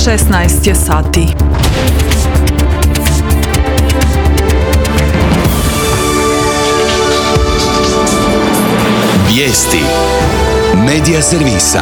16 je sati. Vijesti Medija servisa.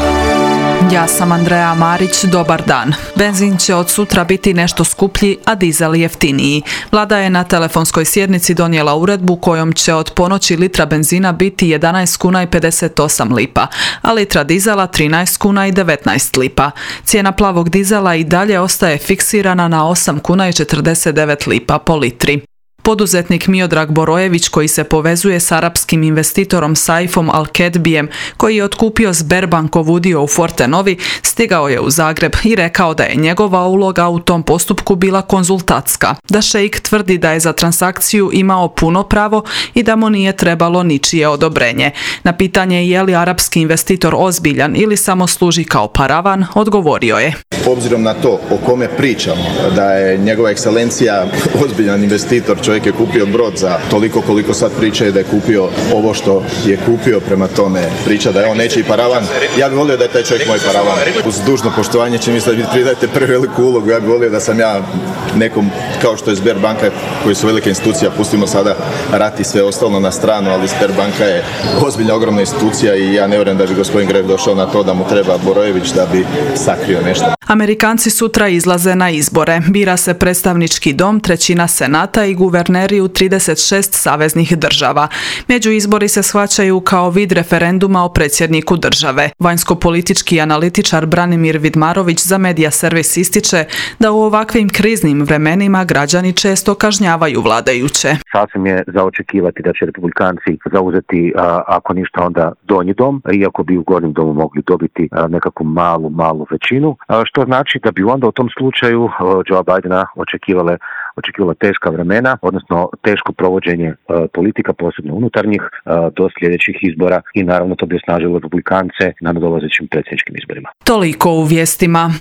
Ja sam Andreja Marić, dobar dan. Benzin će od sutra biti nešto skuplji, a dizel jeftiniji. Vlada je na telefonskoj sjednici donijela uredbu kojom će od ponoći litra benzina biti 11 kuna i 58 lipa, a litra dizela 13 kuna i 19 lipa. Cijena plavog dizela i dalje ostaje fiksirana na 8 kuna i 49 lipa po litri. Poduzetnik Miodrag Borojević, koji se povezuje s arapskim investitorom Saifom Al-Kedbijem, koji je otkupio Sberbankov udio u Fortenovi, stigao je u Zagreb i rekao da je njegova uloga u tom postupku bila konzultatska, da šeik tvrdi da je za transakciju imao puno pravo i da mu nije trebalo ničije odobrenje. Na pitanje je li arapski investitor ozbiljan ili samo služi kao paravan, odgovorio je: obzirom na to o kome pričamo, da je njegova ekscelencija ozbiljan investitor, čovjek je kupio brod za toliko koliko sad pričaju da je kupio ovo što je kupio, prema tome priča da je on nečiji paravan. Ja bih volio da je taj čovjek moj paravan. Uz dužno poštovanje će mi sad vi pridajete preveliku ulogu, ja bih volio da sam ja nekom kao što je Sberbanka, koji su velika institucija, pustimo sada rat i sve ostalo na stranu, ali Sberbanka je ozbiljna, ogromna institucija i ja ne vjerujem da bi gospodin Gref došao na to da mu treba Borojević da bi sakrio nešto. Amerikanci sutra izlaze na izbore. Bira se predstavnički dom, trećina senata i guverneri u 36 saveznih država. Među izbori se shvaćaju kao vid referenduma o predsjedniku države. Vanjsko-politički analitičar Branimir Vidmarović za Medija servis ističe da u ovakvim kriznim vremenima građani često kažnjavaju vladajuće. Sasvim je za očekivati da će republikanci zauzeti, ako ništa onda donji dom, iako bi u gornjem domu mogli dobiti nekakvu malu većinu, što znači da bi onda u tom slučaju Joea Bidena očekivala teška vremena, odnosno teško provođenje politika, posebno unutarnjih, do sljedećih izbora i naravno to bi osnažilo republikance na nadolazećim predsjedničkim izborima. Toliko u vijestima.